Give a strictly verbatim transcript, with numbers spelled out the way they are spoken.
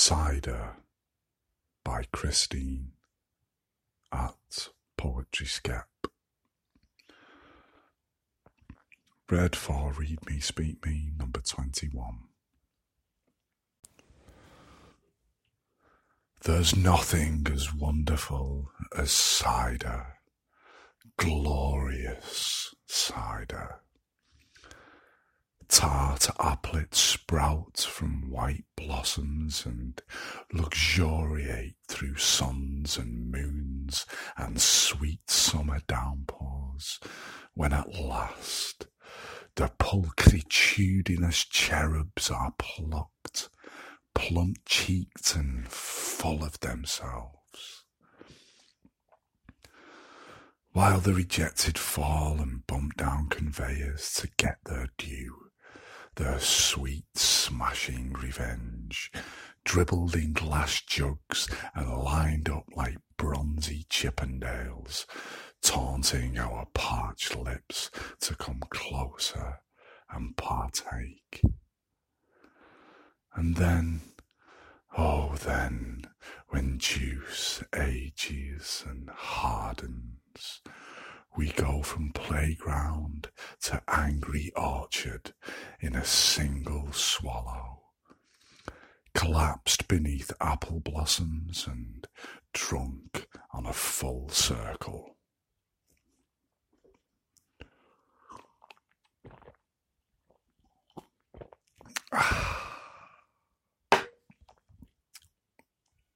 Cider by Christine at Poetry Skep. Read for Read Me, Speak Me, number twenty-one. There's nothing as wonderful as cider, glorious cider. Tart applets sprout from white blossoms and luxuriate through suns and moons and sweet summer downpours, when at last the pulchritudinous cherubs are plucked, plump-cheeked and full of themselves. While the rejected fall and bump down conveyors to get their due, their sweet smashing revenge, dribbled in glass jugs and lined up like bronzy Chippendales, taunting our parched lips to come closer and partake. And then, oh then, when juice ages and hardens, we go from playground to angry orchard in a single swallow, collapsed beneath apple blossoms and drunk on a full circle. Ah.